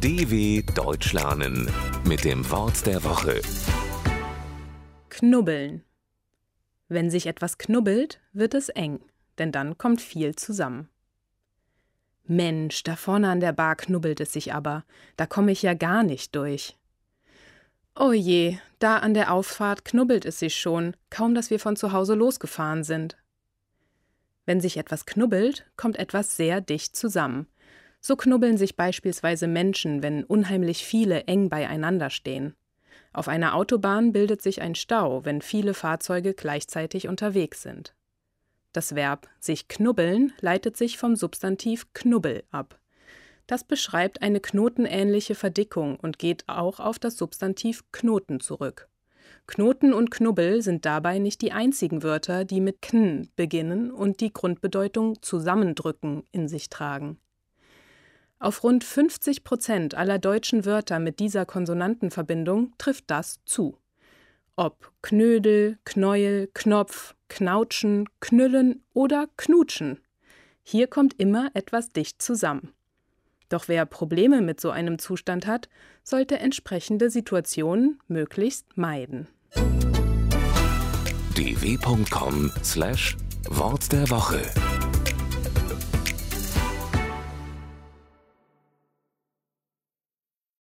DW Deutsch lernen mit dem Wort der Woche. Knubbeln. Wenn sich etwas knubbelt, wird es eng, denn dann kommt viel zusammen. Mensch, da vorne an der Bar knubbelt es sich aber, da komme ich ja gar nicht durch. Oh je, da an der Auffahrt knubbelt es sich schon, kaum dass wir von zu Hause losgefahren sind. Wenn sich etwas knubbelt, kommt etwas sehr dicht zusammen. So knubbeln sich beispielsweise Menschen, wenn unheimlich viele eng beieinander stehen. Auf einer Autobahn bildet sich ein Stau, wenn viele Fahrzeuge gleichzeitig unterwegs sind. Das Verb sich knubbeln leitet sich vom Substantiv Knubbel ab. Das beschreibt eine knotenähnliche Verdickung und geht auch auf das Substantiv Knoten zurück. Knoten und Knubbel sind dabei nicht die einzigen Wörter, die mit kn beginnen und die Grundbedeutung zusammendrücken in sich tragen. Auf rund 50% aller deutschen Wörter mit dieser Konsonantenverbindung trifft das zu. Ob Knödel, Knäuel, Knopf, Knautschen, Knüllen oder Knutschen. Hier kommt immer etwas dicht zusammen. Doch wer Probleme mit so einem Zustand hat, sollte entsprechende Situationen möglichst meiden. dw.com/Wort der Woche